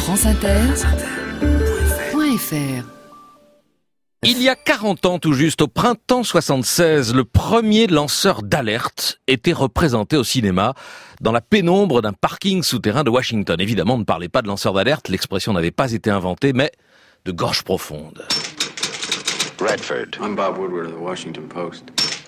franceinter.fr. Il y a 40 ans tout juste, au printemps 76, le premier lanceur d'alerte était représenté au cinéma dans la pénombre d'un parking souterrain de Washington. Évidemment, ne parlez pas de lanceur d'alerte, l'expression n'avait pas été inventée, mais de gorge profonde. Redford. I'm Bob Woodward of the Washington Post.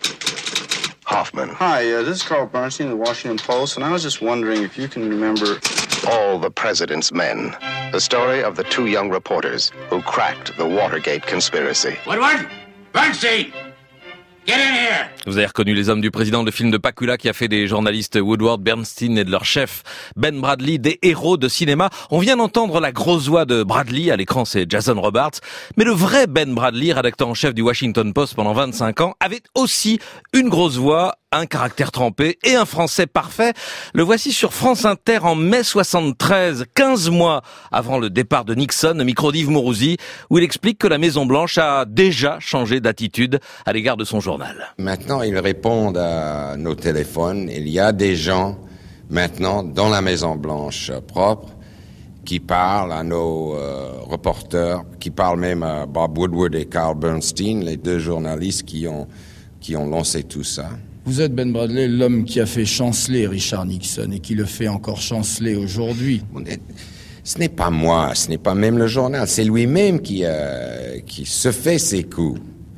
Hoffman. Hi, this is Carl Bernstein of the Washington Post, and I was just wondering if you can remember... All the President's Men. The story of the two young reporters who cracked the Watergate conspiracy. Woodward! Bernstein! Get in here! Vous avez reconnu Les Hommes du Président, le film de Pakula qui a fait des journalistes Woodward, Bernstein et de leur chef Ben Bradlee des héros de cinéma. On vient d'entendre la grosse voix de Bradlee, à l'écran c'est Jason Robards, mais le vrai Ben Bradlee, rédacteur en chef du Washington Post pendant 25 ans, avait aussi une grosse voix, un caractère trempé et un français parfait. Le voici sur France Inter en mai 73, 15 mois avant le départ de Nixon, au micro d'Yves Mourouzi, où il explique que la Maison-Blanche a déjà changé d'attitude à l'égard de son journal. Maintenant, ils répondent à nos téléphones. Il y a des gens, maintenant, dans la Maison-Blanche propre, qui parlent à nos reporters, qui parlent même à Bob Woodward et Carl Bernstein, les deux journalistes qui ont lancé tout ça. Vous êtes, Ben Bradlee, l'homme qui a fait chanceler Richard Nixon et qui le fait encore chanceler aujourd'hui. Ce n'est pas moi, ce n'est pas même le journal, c'est lui-même qui se fait ses coups.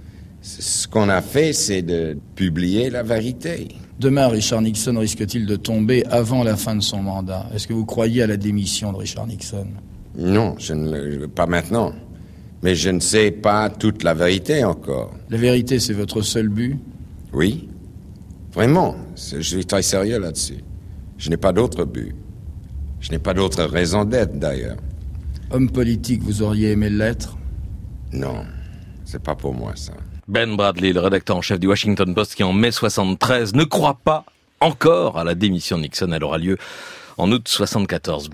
Ce qu'on a fait, c'est de publier la vérité. Demain, Richard Nixon risque-t-il de tomber avant la fin de son mandat? Est-ce que vous croyez à la démission de Richard Nixon? Non, pas maintenant. Mais je ne sais pas toute la vérité encore. La vérité, c'est votre seul but? Oui. Vraiment, je suis très sérieux là-dessus. Je n'ai pas d'autre but. Je n'ai pas d'autre raison d'être, d'ailleurs. Homme politique, vous auriez aimé l'être? Non, c'est pas pour moi, ça. Ben Bradlee, le rédacteur en chef du Washington Post, qui en mai 73 ne croit pas encore à la démission de Nixon. Elle aura lieu en août 74.